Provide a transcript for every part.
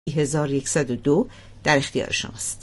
1102 در اختیار شماست.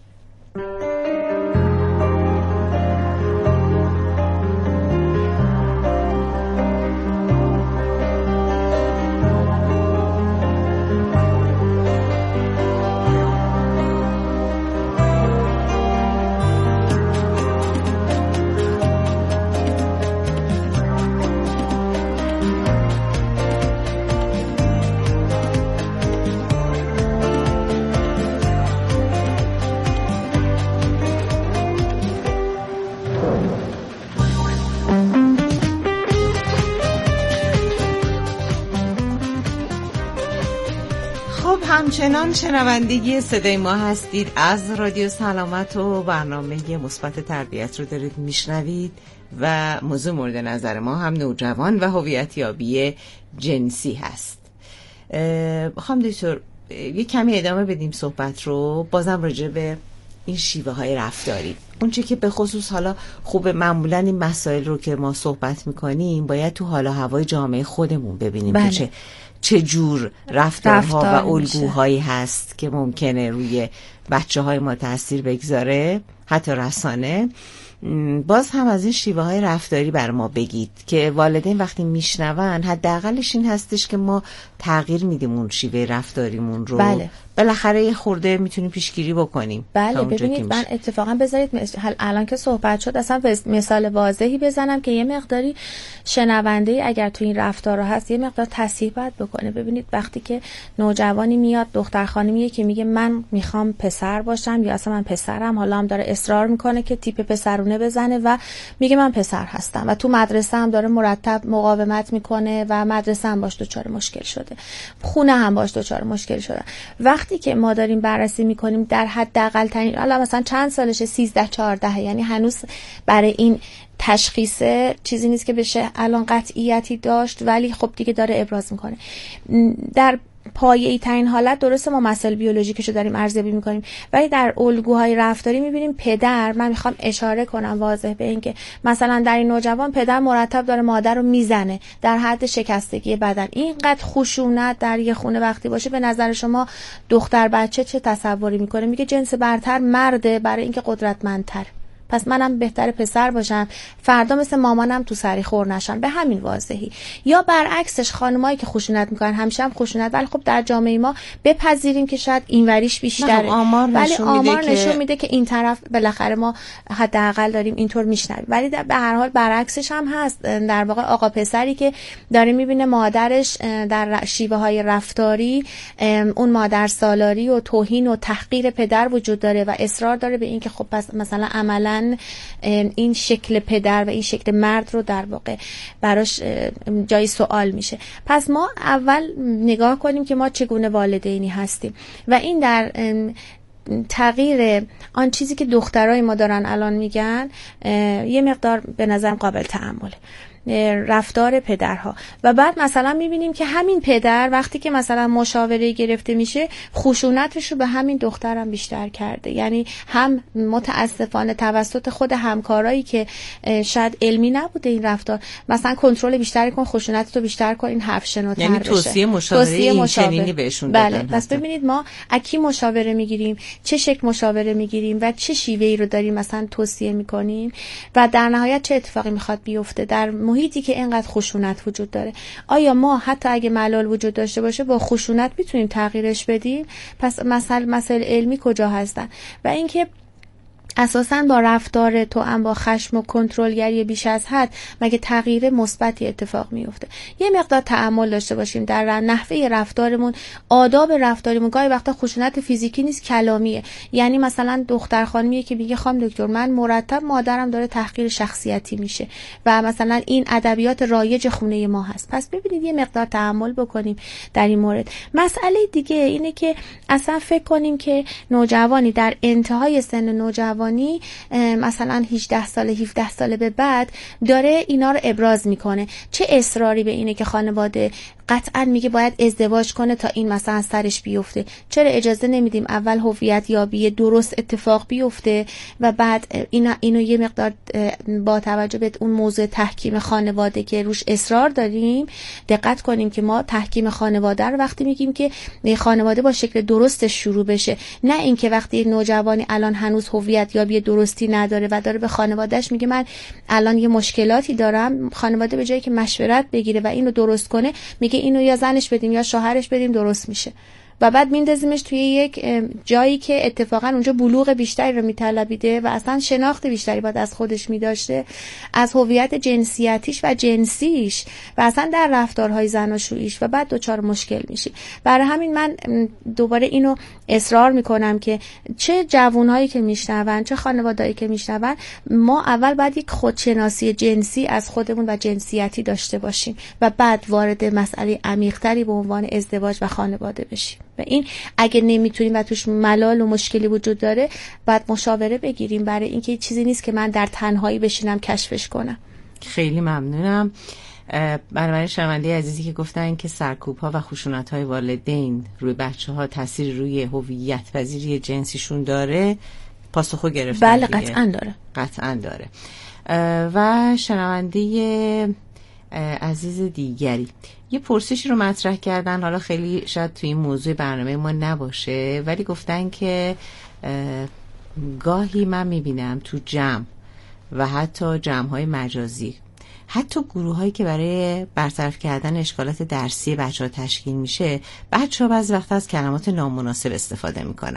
همچنان شنوندگی صدای ما هستید از رادیو سلامت و برنامه مثبت تربیت رو دارید میشنوید و موضوع مورد نظر ما هم نوجوان و هویت یابی جنسی هست. خانم دکتر یه کمی ادامه بدیم صحبت رو، بازم راجع به این شیوه های رفتاری. اون چه که به خصوص حالا خوب معمولا این مسائل رو که ما صحبت میکنیم باید تو حال و هوای جامعه خودمون ببینیم بله. که چه جور رفتارها و الگوهایی هست که ممکنه روی بچه‌های ما تاثیر بگذاره، حتی رسانه. باز هم از این شیوه های رفتاری بر ما بگید که والدین وقتی میشنون حداقلش این هستش که ما تغییر میدیم اون شیوه رفتاریمون رو. بله. بالاخره یه خورده میتونیم پیشگیری بکنیم. بله ببینید من اتفاقا بذارید الان که صحبت شد اصلا مثال واضحی بزنم که یه مقداری شنونده اگر تو این رفتارها هست یه مقدار تصحیح باید بکنه. ببینید وقتی که نوجوانی میاد دختر خانمیه که میگه من میخوام پسر باشم یا اصلا من پسرم، حالا هم داره اصرار میکنه که تیپ پسرونه بزنه و میگه من پسر هستم و تو مدرسه هم داره مرتب مقاومت میکنه و مدرسه هم باش دچار مشکل شده، خونه هم باش دچار مشکل شده. وقتی که ما داریم بررسی میکنیم در حداقل ترین، حالا مثلا چند سالشه، 13-14، یعنی هنوز برای این تشخیص چیزی نیست که بشه الان قطعیتی داشت، ولی خب دیگه داره ابراز میکنه. در پایه‌ای ترین حالت درسته ما مسائل بیولوژیکشو داریم ارزیابی میکنیم، ولی در الگوهای رفتاری میبینیم پدر، من میخوام اشاره کنم واضح به این که مثلا در این نوجوان پدر مرتب داره مادر رو میزنه در حد شکستگی بدن. اینقدر خشونت در یه خونه وقتی باشه، به نظر شما دختر بچه چه تصوری میکنه؟ میگه جنس برتر مرده برای اینکه قدرتمندتر، پس منم بهتره پسر باشم، فردا مثل مامانم تو سری خور نشم، به همین واضحی. یا برعکسش خانمایی که خشونت میکنن همیشه هم خشونت، ولی خب در جامعه ما بپذیریم که شاید اینوریش بیشتره، ولی آمار نشون میده که این طرف بالاخره ما حداقل داریم اینطور میشنویم. ولی به هر حال برعکسش هم هست، در واقع آقا پسری که داره میبینه مادرش در شیوه های رفتاری اون مادر سالاری و توهین و تحقیر پدر وجود داره و اصرار داره به این که خب پس مثلا عملا این شکل پدر و این شکل مرد رو در واقع براش جای سوال میشه. پس ما اول نگاه کنیم که ما چگونه والدینی هستیم و این در تغییر آن چیزی که دخترای ما دارن الان میگن یه مقدار به نظرم قابل تأمله، رفتار پدرها. و بعد مثلا میبینیم که همین پدر وقتی که مثلا مشاوره گرفته میشه خشونتش رو به همین دخترم بیشتر کرده، یعنی هم متاسفانه توسط خود همکارایی که شاید علمی نبوده این رفتار، مثلا کنترل بیشتری کن، خشونت رو بیشتر کن، این حرف شنوتر یعنی بشه. توصیه مشاوره این چنینی بهشون بله. دادن. پس ببینید ما اکی مشاوره میگیریم، چه شکل مشاوره میگیریم و چه شیوهی رو داریم مثلا توصیه میکنیم و در نهایت چه اتفاقی میخواد بیفته در محیطی که اینقدر خشونت وجود داره. آیا ما حتی اگه ملال وجود داشته باشه با خشونت میتونیم تغییرش بدیم؟ پس مسائل علمی کجا هستن؟ و اینکه اساساً با رفتار توأم با خشم و کنترلگری بیش از حد مگه تغییر مثبتی اتفاق میفته؟ یه مقدار تأمل داشته باشیم در نحوه رفتارمون، آداب رفتارمون. گاهی وقتا خشونت فیزیکی نیست، کلامیه. یعنی مثلا دختر خانمیه که میگه خانم دکتر من مرتب مادرم داره تحقیر شخصیتی میشه و مثلا این ادبیات رایج خونه ما هست. پس ببینید یه مقدار تأمل بکنیم در این مورد. مسئله دیگه اینه که اصلا فکر کنیم که نوجوانی در انتهای سن نوجوانی مثلا 18 سال 17 سال به بعد داره اینا رو ابراز میکنه، چه اصراری به اینه که خانواده قطعا میگه باید ازدواج کنه تا این مثلا سرش بیفته. چرا اجازه نمیدیم اول هویت یابی درست اتفاق بیفته و بعد اینو یه مقدار با توجه به اون موضوع تحکیم خانواده که روش اصرار داریم دقت کنیم که ما تحکیم خانواده رو وقتی میگیم که خانواده با شکل درستش شروع بشه، نه اینکه وقتی نوجوانی الان هنوز هویت یابی درستی نداره و داره به خانوادهش میگه من الان یه مشکلاتی دارم، خانواده به جایی که مشورت بگیره و اینو درست کنه میگه اینو یا زنش بدیم یا شوهرش بدیم درست میشه و بعد میندازیمش توی یک جایی که اتفاقا اونجا بلوغ بیشتری رو میطلبیده و اصلا شناخت بیشتری باید از خودش میداشته، از هویت جنسیتیش و جنسیش و اصلا در رفتارهای زناشوییش و بعد دچار مشکل میشی. برای همین من دوباره اینو اصرار میکنم که چه جوانهایی که میشنون چه خانوادهایی که میشنون ما اول باید یک خودشناسی جنسی از خودمون و جنسیتی داشته باشیم و بعد وارد مسئله عمیق‌تری به عنوان ازدواج و خانواده بشیم. و این اگه نمیتونیم و توش ملال و مشکلی وجود داره باید مشاوره بگیریم، برای اینکه چیزی نیست که من در تنهایی بشینم کشفش کنم. خیلی ممنونم. بنابراین شنونده عزیزی که گفتن که سرکوب‌ها و خشونت‌های والدین روی بچه‌ها تاثیر روی هویت پذیری جنسیشون داره پاسخو گرفتن. بله قطعاً داره. قطعاً داره. و شنونده عزیز دیگری یه پرسشی رو مطرح کردن، حالا خیلی شاید توی این موضوع برنامه ما نباشه ولی گفتن که گاهی من میبینم تو جمع و حتی جمع‌های مجازی، حتی گروه‌هایی که برای برطرف کردن اشکالات درسی بچه‌ها تشکیل میشه، بچه‌ها بعضی وقت از کلمات نامناسب استفاده میکنن.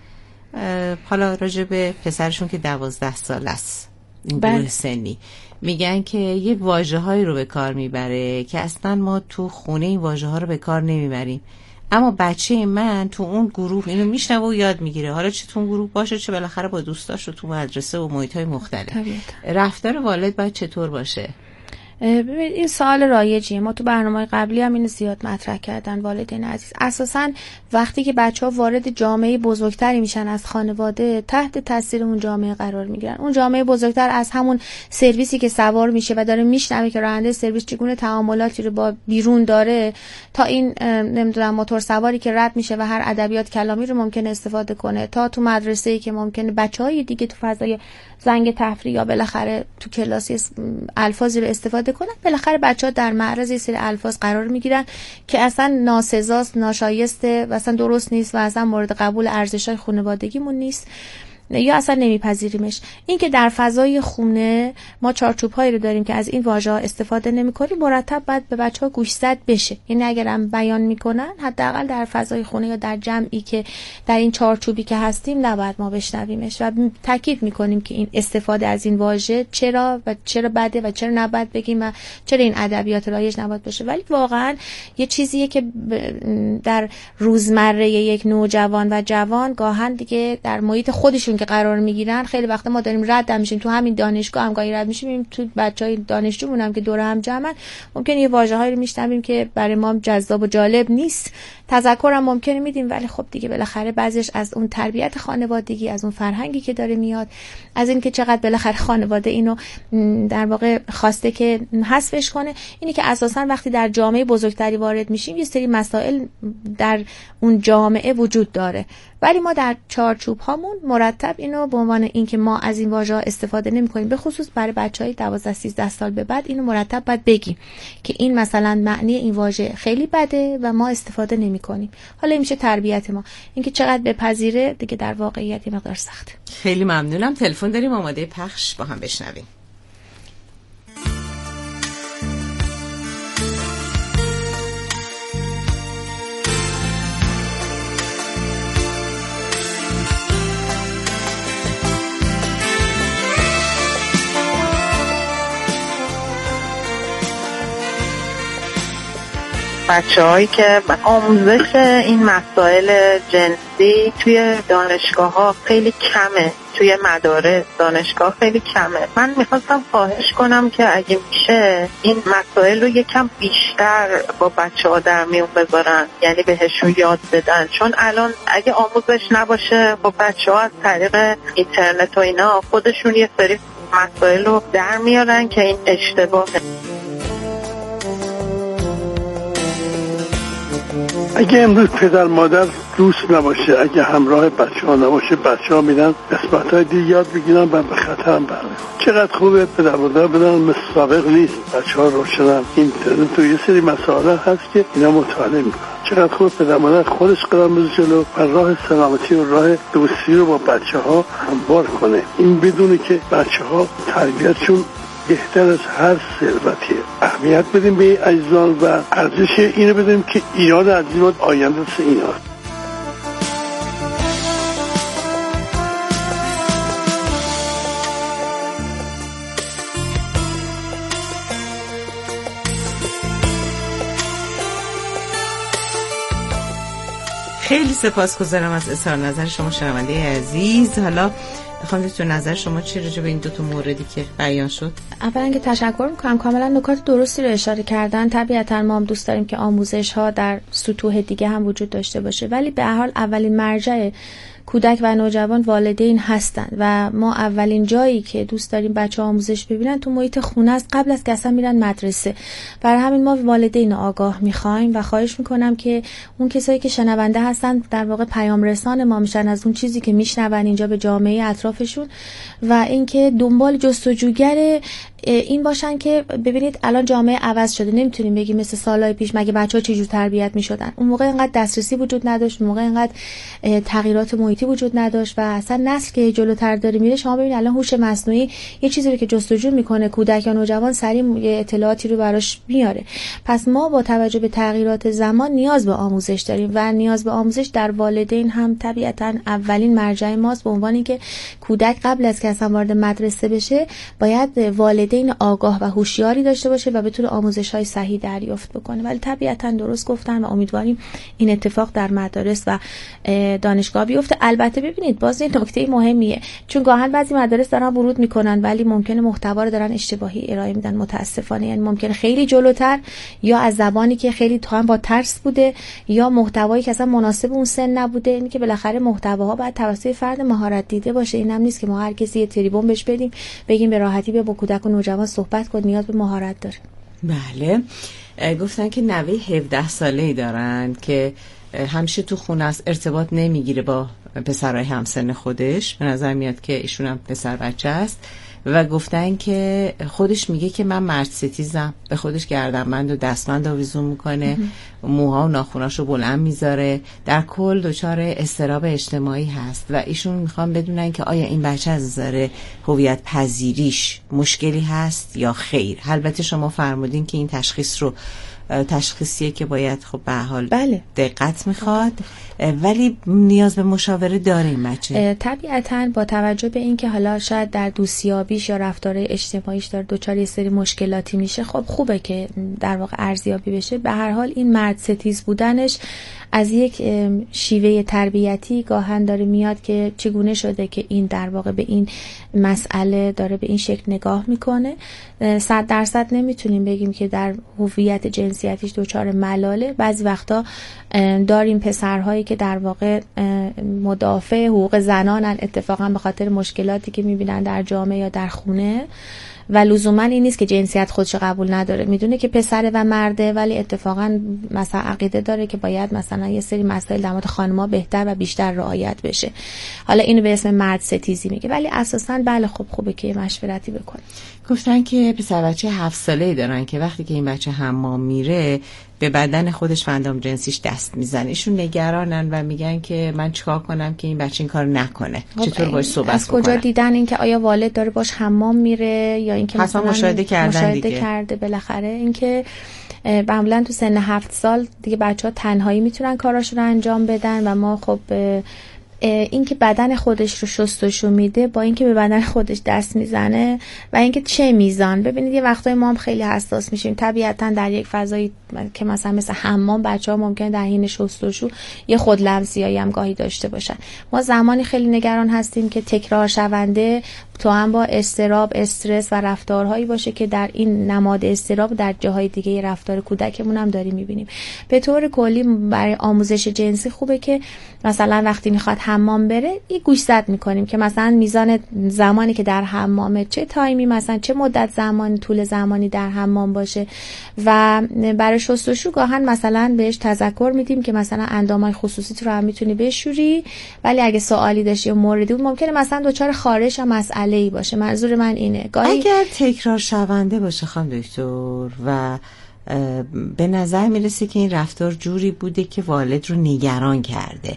حالا راجع به پسرشون که 12 سال است، این گروه سنی، میگن که یه واژه‌هایی رو به کار میبره که اصلا ما تو خونه این واژه‌ها رو به کار نمیبریم، اما بچه من تو اون گروه اینو میشنوه و یاد میگیره، حالا چه تو اون گروه باشه چه بالاخره با دوستاش و تو مدرسه و محیط‌های مختلف. رفتار والد باید چطور باشه؟ ببینید این سوال رایجیه، ما تو برنامه‌های قبلی هم اینو زیاد مطرح کردن والدین عزیز. اساساً وقتی که بچه‌ها وارد جامعه بزرگتری میشن از خانواده تحت تاثیر اون جامعه قرار میگیرن. اون جامعه بزرگتر از همون سرویسی که سوار میشه و داره میشنوه که راننده سرویس چگونه تعاملاتی رو با بیرون داره تا این نمیدونم موتور سواری که رد میشه و هر ادبیات کلامی رو ممکنه استفاده کنه تا تو مدرسه‌ای که ممکنه بچه‌های دیگه تو فضای زنگ تفریح یا بالاخره تو کلاسی الفاظی رو استفاده کنن، بالاخره بچه‌ها در معرض یه سری الفاظ قرار میگیرن که اصلا ناسزاست، ناشایسته و اصلا درست نیست و اصلا مورد قبول ارزش‌های خانوادگیمون نیست یا اصلا نمیپذیریمش. این که در فضای خونه ما چارچوب‌هایی رو داریم که از این واژه‌ها استفاده نمی‌کنیم، مرتب باید به بچه‌ها گوشزد بشه. یعنی اگرم بیان می‌کنن حداقل در فضای خونه یا در جمعی که در این چارچوبی که هستیم نباید ما بشنویمش و تاکید می‌کنیم که این استفاده از این واژه چرا بده و چرا نباید بگیم و چرا این ادبیات رایج نباید بشه. ولی واقعاً یه چیزیه که در روزمره یک نوجوان و جوان گاهن دیگه در محیط خودشون که قرار میگیرن، خیلی وقتا ما داریم رد میشیم تو همین دانشگاه هم گاهی رد میشیم تو بچهای دانشجومون هم که دور هم جمعن، ممکنه یه واژه‌هایی رو میشنویم که برای ما جذاب و جالب نیست، تذکرم ممکنه میدیم ولی خب دیگه بالاخره بعضیش از اون تربیت خانوادگی، از اون فرهنگی که داره میاد، از این که چقدر بالاخره خانواده اینو در واقع خواسته که حذفش کنه، اینی که اساسا وقتی در جامعه بزرگتری وارد میشیم یه سری مسائل در اون جامعه وجود داره ولی ما در چارچوب هامون مرتب اینو به عنوان اینکه ما از این واژه‌ها استفاده نمی‌کنیم، به خصوص برای بچهای 12-13 سال به بعد اینو مرتب باید بگیم که این مثلا معنی این واژه خیلی بده و ما استفاده نمی‌کنیم. حالا این میشه تربیت ما. اینکه چقدر بپذیره دیگه در واقعیت یه مقدار سخته. خیلی ممنونم. تلفن داریم آماده پخش با هم بشنویم. بچه‌هایی که آموزش این مسائل جنسی توی دانشگاه‌ها خیلی کمه، توی مدارس دانشگاه خیلی کمه. من میخواستم خواهش کنم که اگه میشه این مسائل رو یکم بیشتر با بچه‌ها در میون بذارن، یعنی بهشون یاد بدن، چون الان اگه آموزش نباشه خب بچه‌ها از طریق اینترنت و اینا خودشون یه سری مسائل رو در میارن که این اشتباهه. اگه امروز پدر مادر دوست نباشه، اگه همراه بچه‌ها نباشه، بچه‌ها میرن قسمت‌های دیگه یاد بگیرن و به خطر هم برن. چقدر خوبه پدر مادر بدن، مثل سابق نیست. بچه‌ها روشنن، اینترنت تو یه سری مسائل هست که اینا مطالعه میکنن. چقدر خوبه پدر مادر خودش قدم بزنه جلو و راه سلامتی و راه دوستی رو با بچه‌ها هموار کنه. این بدونه که بچه‌ها تربیتشون بهتر از هر ثروتیه. اهمیت بدیم به این اجزان و ارزش اینو بدیم که ایران عظیم آینده است. اینا خیلی سپاسگزارم از اظهار نظر شما شنونده عزیز. حالا خانم دکتر نظر شما چی راجع به این دو تا موردی که بیان شد؟ اولا که تشکر میکنم، کاملا نکات درستی رو اشاره کردن. طبیعتا ما هم دوست داریم که آموزش ها در سطوح دیگه هم وجود داشته باشه، ولی به هر حال اولین مرجع کودک و نوجوان والدین هستند و ما اولین جایی که دوست داریم بچه‌ها آموزش ببینن تو محیط خونه است، قبل از که اصلا میرن مدرسه. برای همین ما والدین آگاه میخوایم و خواهش میکنم که اون کسایی که شنونده هستن در واقع پیام رسان ما میشن از اون چیزی که میشنون اینجا به جامعه اطرافشون، و اینکه دنبال جستجوگر این باشن که ببینید الان جامعه عوض شده. نمیتونیم بگیم مثل سالهای پیش مگه بچه‌ها چه جور تربیت میشدن. اون موقع اینقدر دسترسی وجود نداشت، اون موقع اینقدر تغییرات محیطی وجود نداشت و اصلا نسل که جلوتر داره میره. شما ببینید الان هوش مصنوعی یه چیزی رو که جستجو میکنه کودک یا نوجوان سریع اطلاعاتی رو براش میاره. پس ما با توجه به تغییرات زمان نیاز به آموزش داریم و نیاز به آموزش در والدین هم طبیعتا اولین مرجع ماست، به عنوان اینکه کودک قبل از که اصلا وارد مدرسه بشه باید والدین آگاه و هوشیاری داشته باشه و بتونه آموزش‌های صحیح دریافت بکنه. ولی طبیعتا درست گفتن و امیدواریم این اتفاق در مدارس و دانشگاه بیفته. البته ببینید باز این نکته مهمیه، چون گاهن بعضی مدارس دارن ورود میکنن ولی ممکنه محتوا رو دارن اشتباهی ارائه میدن متاسفانه. یعنی ممکنه خیلی جلوتر یا از زبانی که خیلی تا هم با ترس بوده یا محتوایی که اصلا مناسب اون سن نبوده. اینی که بالاخره محتواها باید توسط فرد مهارت دیده باشه. اینم نیست که ما هر کسی یه تریبون بهش بدیم بگیم به راحتی با کودک و نوجوان صحبت کن، نیاز به مهارت داره. بله، گفتن که نوه 17 ساله‌ای دارن که همیشه تو خونه است، ارتباط نمیگیره با پسرای همسن خودش. به نظر میاد که ایشون هم پسر بچه است و گفتن که خودش میگه که من مرد ستیزم، به خودش گردنبند و دستبند آویزون میکنه، موها و ناخوناشو بلند میذاره، در کل دچار اضطراب اجتماعی هست و ایشون میخوان بدونن که آیا این بچه از نظر هویت پذیریش مشکلی هست یا خیر. البته شما فرمودین که این تشخیص رو تشخیصیه که باید خب به حال بله دقت میخواد، ولی نیاز به مشاوره داره این بچه. طبیعتاً با توجه به اینکه حالا شاید در دوستیابیش یا رفتار اجتماعیش داره دچار یه سری مشکلاتی میشه، خب خوبه که در واقع ارزیابی بشه. به هر حال این مرد ستیز بودنش از یک شیوه تربیتی گاهن داره میاد که چگونه شده که این در واقع به این مسئله داره به این شکل نگاه میکنه. 100% نمیتونیم بگیم که در هویت جنسیتیش دچار ملاله. بعضی وقتا داریم پسرهایی که در واقع مدافع حقوق زنانن، اتفاقا به خاطر مشکلاتی که میبینن در جامعه یا در خونه، و لزوما این نیست که جنسیت خودش قبول نداره، میدونه که پسره و مرده، ولی اتفاقا مثلا عقیده داره که باید مثلا یه سری مسائل در مورد خانم‌ها بهتر و بیشتر رعایت بشه. حالا اینو به اسم مرد ستیزی میگه، ولی اساسا بله خب خوبه که مشورتی بکنه. گفتن که پسر بچه 7 ساله‌ای دارن که وقتی که این بچه حمام میره به بدن خودش و اندام جنسیش دست میزنه. ایشون نگرانن و میگن که من چیکار کنم که این بچه این کار نکنه؟ چطور باش صحبت کنم؟ از کجا دیدن اینکه آیا والد داره باش حمام میره یا اینکه مثلا مشاهده کرده بالاخره اینکه معمولا تو سن 7 سال دیگه بچه‌ها تنهایی میتونن کاراشون رو انجام بدن و ما خب اینکه بدن خودش رو شستشو میده با اینکه به بدن خودش دست میزنه و اینکه چه میزان. ببینید یه وقتای ما هم خیلی حساس میشیم طبیعتا در یک فضایی که مثلا مثل حمام بچه‌ها ممکنه در حین شستشو یه خودلمسیایی هم گاهی داشته باشن. ما زمانی خیلی نگران هستیم که تکرار شونده تو هم با اضطراب، استرس و رفتارهایی باشه که در این نماد اضطراب در جاهای دیگه رفتار کودکمون هم داریم میبینیم. به طور کلی برای آموزش جنسی خوبه که مثلا وقتی میخواد حمام بره این گوشزد میکنیم که مثلا میزان زمانی که در حمامه چه تایمی، مثلا چه مدت زمانی، طول زمانی در حمام باشه و برای شستشو گاهن مثلا بهش تذکر میدیم که مثلا اندامای خصوصیت رو هم میتونی بشوری، ولی اگه سوالی داشتی یا موردی بود ممکنه مثلا دچار خارش یا مسئله‌ای باشه. منظور من اینه اگر تکرار شونده باشه خانم دکتر و به نظر میرسه که این رفتار جوری بوده که والد رو نگران کرده،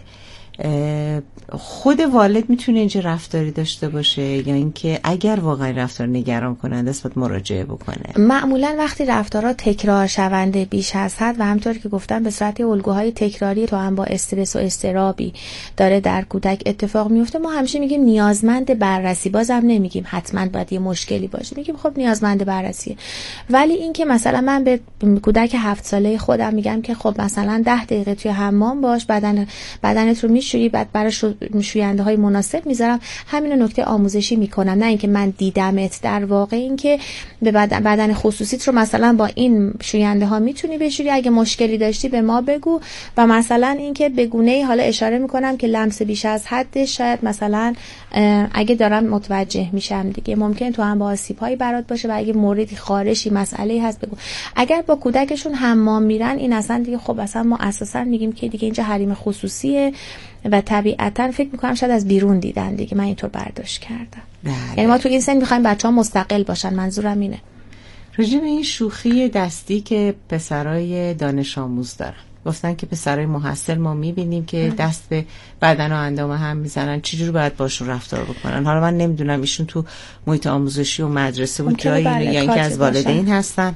خود والد میتونه اینجا رفتاری داشته باشه یا اینکه اگر واقعا رفتار نگران کننده است باید مراجعه بکنه؟ معمولا وقتی رفتارها تکرار شونده بیش از حد و همونطور که گفتم به صورت الگوهای تکراری تو هم با استرس و اضطرابی داره در کودک اتفاق میفته، ما همیشه میگیم نیازمند بررسی. بازم نمیگیم حتما باید یه مشکلی باشه، میگیم خب نیازمند بررسیه. ولی اینکه مثلا من به کودک 7 ساله خودم میگم که خب مثلا 10 دقیقه توی حمام باش، بدنت رو میشویی، بعد برای شوینده های مناسب میذارم، همین نکته آموزشی میکنم، نه اینکه من دیدمت. در واقع اینکه به بدن خصوصیت رو مثلا با این شوینده ها میتونی بشوری، اگه مشکلی داشتی به ما بگو. و مثلا اینکه به گونه‌ای حالا اشاره میکنم که لمس بیش از حد شاید مثلا اگه دارم متوجه میشم دیگه ممکن تو هم با آسیب‌هایی برات باشه و اگه موردی خارشی مسئله‌ای هست بگو. اگر با کودکشون حمام میرن این اصلا دیگه خب اصلا ما اساسا میگیم که دیگه اینجا حریم خصوصیه و طبیعتا فکر میکنم شاید از بیرون دیدن دیگه، من اینطور برداشت کردم. یعنی ما تو این سن میخوایم بچه‌ها مستقل باشن، منظورم اینه. راجع به این شوخی دستی که پسرای دانش آموز دارن، گفتن که پسرای محصل ما میبینیم که دست به بدن و اندام هم میزنن، چجوری باید باشون رفتار بکنن؟ حالا من نمیدونم ایشون تو محیط آموزشی و مدرسه بود جایی یا اینکه از والدین هستن.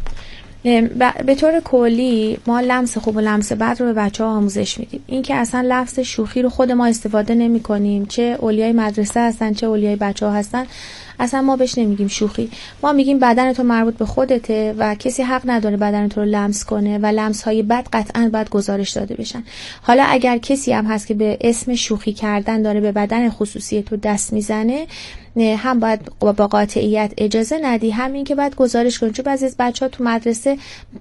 به طور کلی ما لمس خوب و لمس بد رو به بچه‌ها آموزش میدیم. این که اصلا لفظ شوخی رو خود ما استفاده نمی کنیم، چه اولیای مدرسه هستن چه اولیای بچه‌ها هستن، اصلا ما بهش نمیگیم شوخی. ما میگیم بدن تو مربوط به خودته و کسی حق نداره بدن تو رو لمس کنه و لمس های بد قطعا باید گزارش داده بشن. حالا اگر کسی هم هست که به اسم شوخی کردن داره به بدن خصوصی تو دست میزنه، هم باید با قاطعیت اجازه ندی، همین که باید گزارش کنی. چون بعضی از بچه‌ها تو مدرسه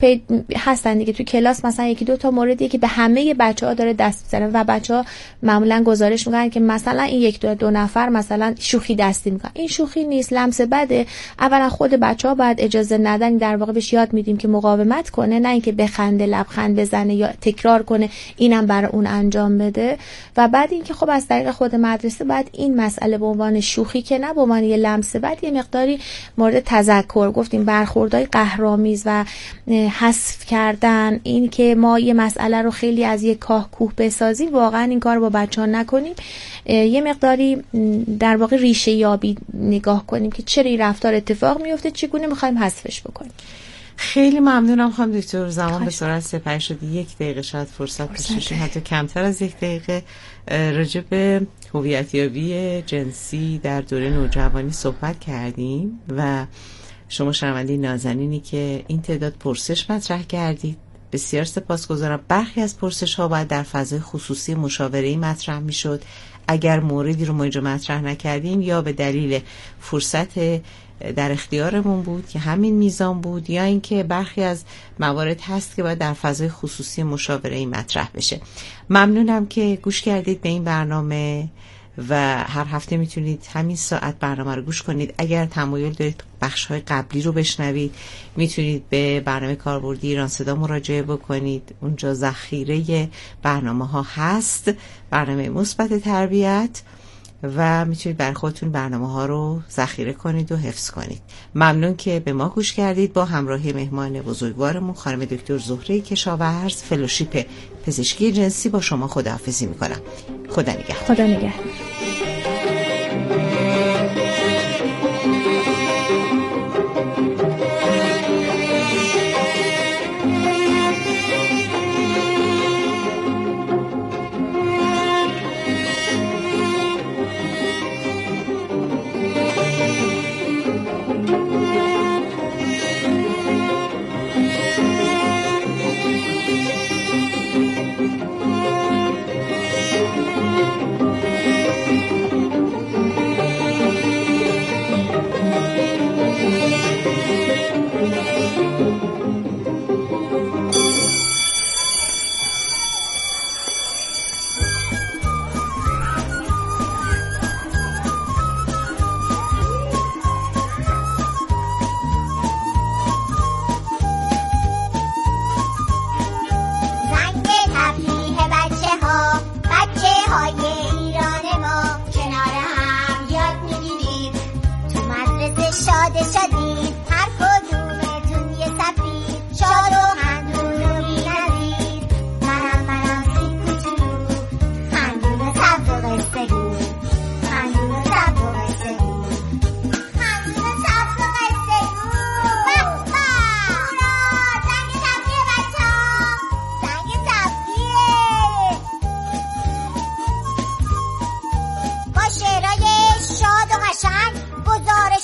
هستن دیگه، تو کلاس مثلا یکی دو تا موردی که به همه بچه‌ها داره دست میزنه و بچه‌ها معمولا گزارش میکنن که مثلا این یک دو نفر مثلا شوخی دستی میکنن. این شوخی نیست، لمس بده. اولا خود بچه‌ها باید اجازه ندن، در واقع بهش یاد میدیم که مقاومت کنه، نه اینکه بخنده لبخند بزنه یا تکرار کنه اینم برای اون انجام بده. و بعد اینکه خب از طریق خود مدرسه بعد این مسئله به عنوان شوخی که نه به عنوان یه لمس بعد یه مقداری مورد تذکر گفتیم، برخوردهای قهرآمیز و حذف کردن، این که ما یه مسئله رو خیلی از یه کاه کوه بسازیم، واقعا این کار با بچه‌ها نکنیم. یه مقداری در واقع ریشه یابی نگاه کنیم که چرا این رفتار اتفاق میفته، چگونه می‌خوایم حذفش بکنیم. خیلی ممنونم خانم دکتر، زمان به سرعت سپری شد، 1 دقیقه شاید فرصت داشتیم، حتی کمتر از 1 دقیقه راجع به هویتیابی جنسی در دوره نوجوانی صحبت کردیم و شما شنونده نازنینی که این تعداد پرسش مطرح کردید بسیار سپاسگزارم. برخی از پرسش ها باید در فضای خصوصی مشاوره‌ای مطرح میشد. اگر موردی رو ما اینجا مطرح نکردیم یا به دلیل فرصت در اختیارمون بود که همین میزان بود، یا اینکه برخی از موارد هست که باید در فضای خصوصی مشاوره‌ای مطرح بشه. ممنونم که گوش کردید به این برنامه و هر هفته میتونید همین ساعت برنامه رو گوش کنید. اگر تمایل دارید بخش‌های قبلی رو بشنوید میتونید به برنامه کاربردی ایران صدا مراجعه بکنید، اونجا ذخیره برنامه‌ها هست، برنامه مثبت تربیت، و میتونید برای خودتون برنامه‌ها رو ذخیره کنید و حفظ کنید. ممنون که به ما گوش کردید. با همراهی مهمان بزرگوارمون خانم دکتر زهره کشاورز، فلوشیپ پزشکی جنسی، با شما خداحافظی میکنم. خدا نگهدار. خدا نگهدار.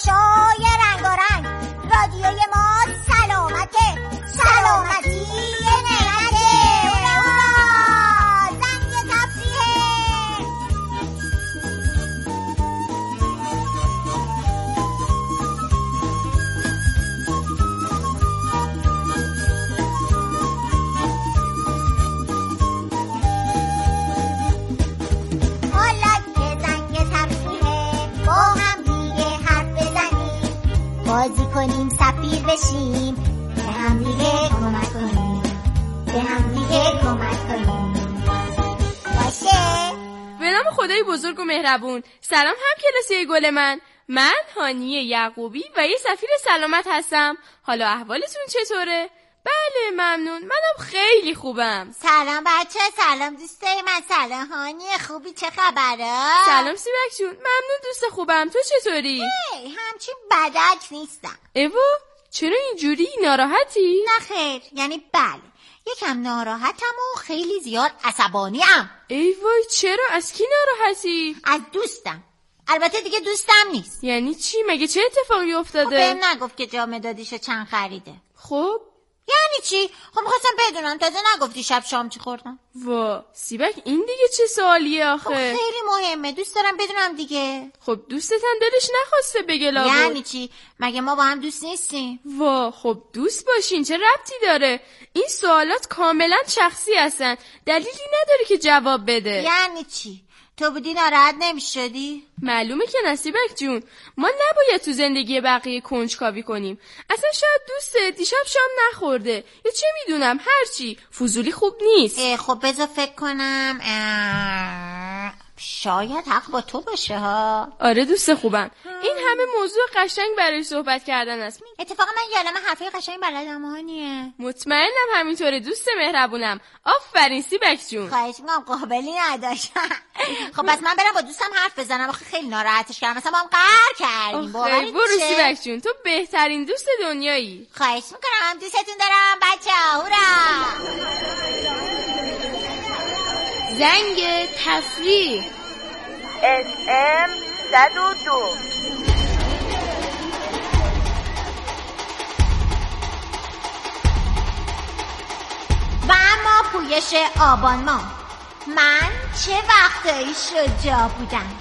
تماشای رنگارنگ، رادیوی ما سلامته، سلامتی نعمته. زنگ تفریحه. حالا که زنگ تفریحه، با هم دیگه حرف بزنیم، بازی کنیم، سفیر بشیم، به هم دیگه کمک کنیم، به هم دیگه کمک کنیم. باشه؟ به نام خدای بزرگ و مهربون. سلام هم کلاسی گل من هانی یعقوبی و یه سفیر سلامت هستم. حالا احوالتون چطوره؟ بله ممنون، منم خیلی خوبم. سلام بچه، سلام دوستای من، سلام هانی، خوبی؟ چه خبره؟ سلام سیبک جون، ممنون دوست خوبم، تو چطوری؟ همچین بدک نیستم. ایوو چرا اینجوری؟ ناراحتی؟ نه خیر، یعنی بله یکم ناراحتم و خیلی زیاد عصبانیم. ای وای چرا؟ از کی ناراحتی؟ از دوستم. البته دیگه دوستم نیست. یعنی چی؟ مگه چه اتفاقی افتاده؟ خب بهم نگفت که جام دادیشو چند خریده. خب یعنی چی؟ خب می‌خواستم بدونم، تازه نگفتی شب شام چی خوردم. وا سیبک این دیگه چه سوالیه آخه؟ خب خیلی مهمه، دوست دارم بدونم دیگه. خب دوستت هم دلش نخواسته بگه لابد. یعنی چی؟ مگه ما با هم دوست نیستیم؟ وا خب دوست باشین چه ربطی داره؟ این سوالات کاملا شخصی هستن، دلیلی نداره که جواب بده. یعنی چی؟ تو بودی ناراحت نمی‌شدی؟ معلومه که نصیبک جون، ما نباید تو زندگی بقیه کنجکاوی کنیم. اصلا شاید دوستت دیشب شام نخورده یا چه میدونم، هرچی، فضولی خوب نیست. خب بذار فکر کنم. شاید حق با تو باشه ها. آره دوست خوبم، این همه موضوع قشنگ برای صحبت کردن است. اتفاقا من یه عالمه حرفای قشنگ بلدم هانیه. مطمئنم همینطوره دوست مهربونم. آفرین سیبک جون. خواهش می‌کنم، قابلی نداشتم. خب پس من برم با دوستم حرف بزنم، آخه خیلی ناراحتش کردم، مثلا با هم قهر کردیم. آخه برو سیبک جون، تو بهترین دوست دنیایی. خواهش می‌کنم، دوستتون دارم بچه‌ها. هورا. زنگ تفریح. SM 102. و اما پویش آبان ماه، من چه وقتایی شجاع بودم.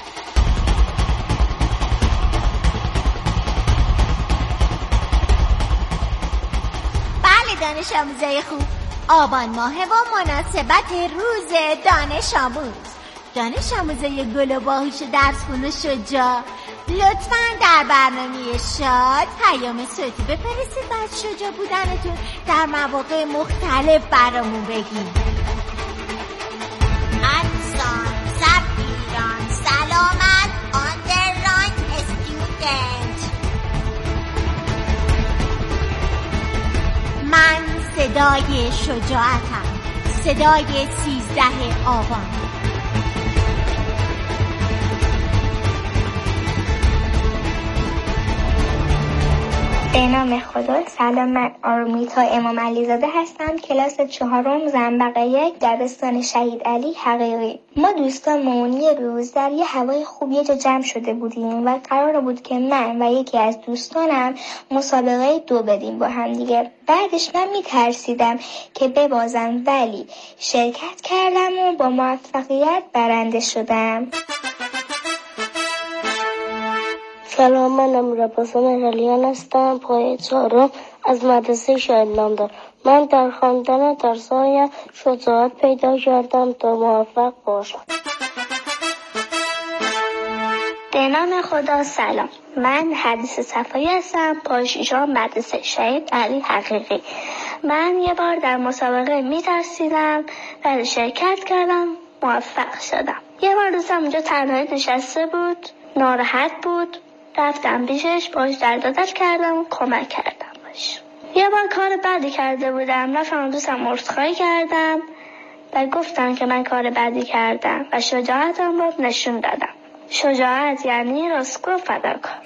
بله دانش آموزای خوب، آبان ماه و مناسبت روز دانش آموز. دانش آموزای گل و باهوش درس خونه شجاع، لطفاً در برنامه شاد پیام صوتی بفرستید و از شجاع بودنتون در مواقع مختلف برامون بگید. ادسان سفیران سلامت آندرلاین استودنت. من صدای شجاعتم، صدای 13 آبان. به نام خدا. سلام، من آرمیتا امام علیزاده هستم، کلاس 4 زنبق 1 دبستان شهید علی حقیقی. ما دوستانمون یه روز در یه هوای خوب یه جا جمع شده بودیم و قرار بود که من و یکی از دوستانم مسابقه 2 بدیم با هم دیگه. بعدش من میترسیدم که ببازم، ولی شرکت کردم و با موفقیت برنده شدم. سلام، من رباسان ارالیان هستم، پایه 4 از مدرسه شهید نامدار. من در خواندن درس‌هایم شجاعت پیدا کردم تا موفق باشم. به نام خدا. سلام، من حدیث صفایی هستم، پایه 6 مدرسه شهید علی حقیقی. من یه بار در مسابقه میترسیدم، بعد شرکت کردم، موفق شدم. یه بار دوستم اونجا تنهایی نشسته بود، ناراحت بود، رفتم پیشش، باش دردادش کردم و کمک کردم باش. یه بار کار بدی کرده بودم، رفتم دوستم عذرخواهی کردم و گفتم که من کار بدی کردم و شجاعتم رو نشون دادم. شجاعت یعنی راستگو و فداکار.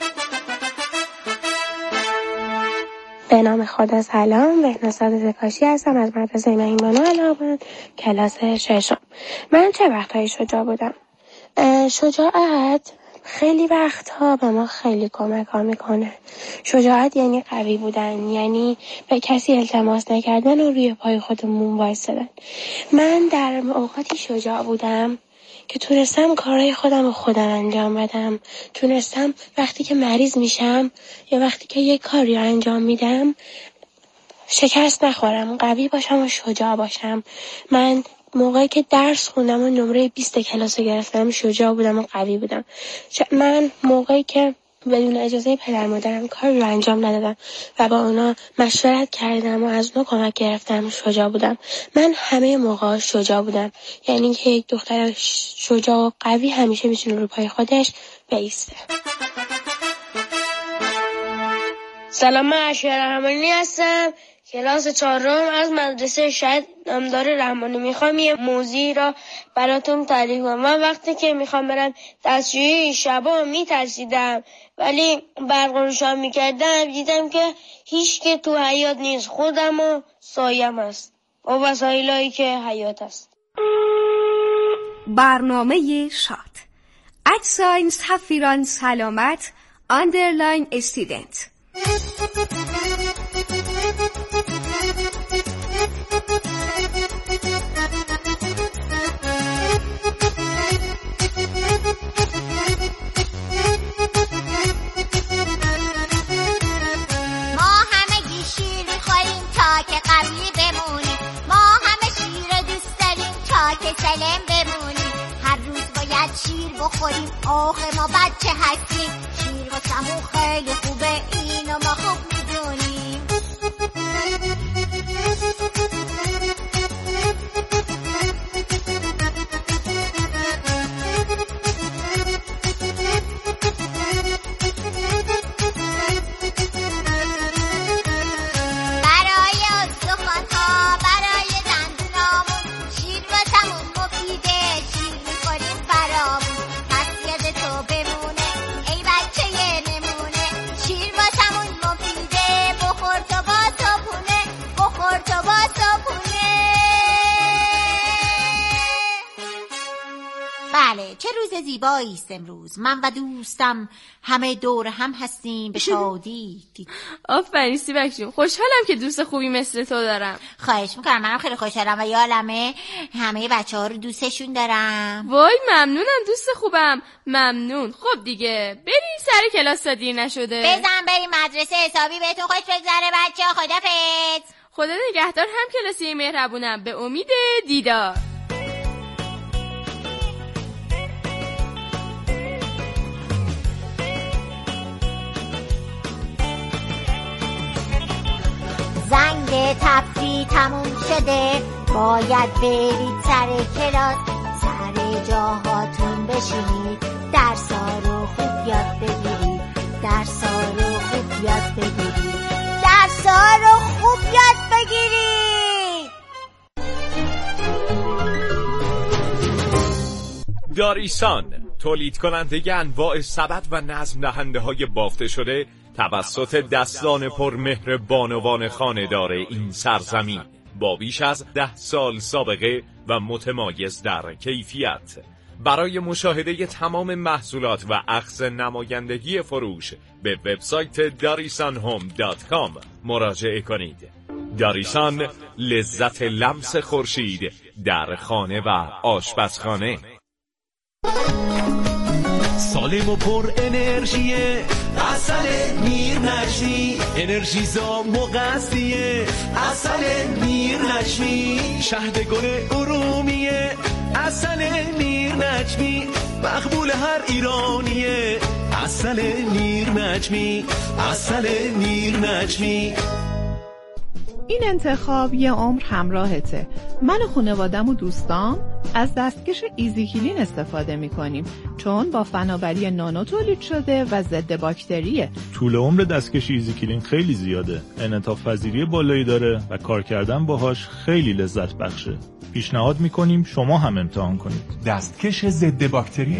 به نام خدا. سلام، بهناز زکاشی هستم از مدرسه مهیمانو علامت، کلاس 6. من چه وقتایی شجاع بودم؟ شجاعت خیلی وقتها به ما خیلی کمک ها میکنه. شجاعت یعنی قوی بودن، یعنی به کسی التماس نکردن و روی پای خودمون وایسادن. من در اوقاتی شجاع بودم که تونستم کارهای خودم انجام بدم. تونستم وقتی که مریض میشم یا وقتی که یک کاری رو انجام میدم شکست نخورم، قوی باشم و شجاع باشم. من موقعی که درس خوندم و نمره 20 کلاس رو گرفتم شجاع بودم و قوی بودم. من موقعی که بدون اجازه پدر مادرم کاری رو انجام ندادم و با اونا مشورت کردم و از اونا کمک گرفتم شجاع بودم. من همه موقع شجاع بودم، یعنی که یک دختر شجاع و قوی همیشه میتونه رو پای خودش بایسته. سلام، من اشیر رحمانی هستم، کلاس 4 از مدرسه شهید نامدار رحمانی. میخوام یه موضوعی را براتون تعریف کنم. من وقتی که میخوام برم دستشویی شبا میترسیدم، ولی برق روشن میکردم دیدم که هیچ که تو حیاط نیست، خودم و سایم هست و وسایلایی که حیاط هست. برنامه شاد @ سفیران سلامت _استودنت. سالم بمونیم، هر روز باید شیر بخوریم، آخه ما بچه هستیم، شیر واسمون خیلی خوبه، اینو ما خوب میدونیم. بله، چه روز زیبایی است امروز. من و دوستم همه دور هم هستیم به شادی. آفرین سیبک جون، خوشحالم که دوست خوبی مثل تو دارم. خواهش میکنم، منم خیلی خوشحالم و یادمه همه بچه ها رو دوستشون دارم. وای ممنونم دوست خوبم، ممنون. خب دیگه بریم سر کلاس تا دیر نشده. بزن بریم مدرسه، حسابی بهتون خوش بگذره بچه ها. خدافظ. خدا نگهدار هم کلاسی مهربونم، به امید دیدار. زنگ تفریح تموم شده، باید برید سر کلاس، سر جاهاتون بشینید، درسا رو خوب یاد بگیرید، درسا رو خوب یاد بگیرید، درسا رو خوب یاد بگیرید. داریسان، تولید کننده انواع سبد و نظم دهنده های بافته شده توسط دستان پرمهر بانوان خانه‌دار این سرزمین، با بیش از 10 سال سابقه و متمایز در کیفیت. برای مشاهده تمام محصولات و اخذ نمایندگی فروش به وبسایت darisanhome.com مراجعه کنید. داریسان، لذت لمس خورشید در خانه و آشپزخانه. سالم و پر انرژیه، عسل میر نشمی، انرژی زا مغذیه، عسل میر نشمی، شهد گل ارومیه، عسل میر نجمی، مقبول هر ایرانیه، عسل میر نجمی، عسل میر نجمی. این انتخاب یه عمر همراهته. من و خانوادم و دوستام از دستکش ایزیکلین استفاده میکنیم، چون با فناوری نانو تولید شده و ضد باکتریه. طول عمر دستکش ایزیکلین خیلی زیاده، انعطاف پذیری بالایی داره و کار کردن باهاش خیلی لذت بخشه. پیشنهاد میکنیم شما هم امتحان کنید. دستکش ضد باکتری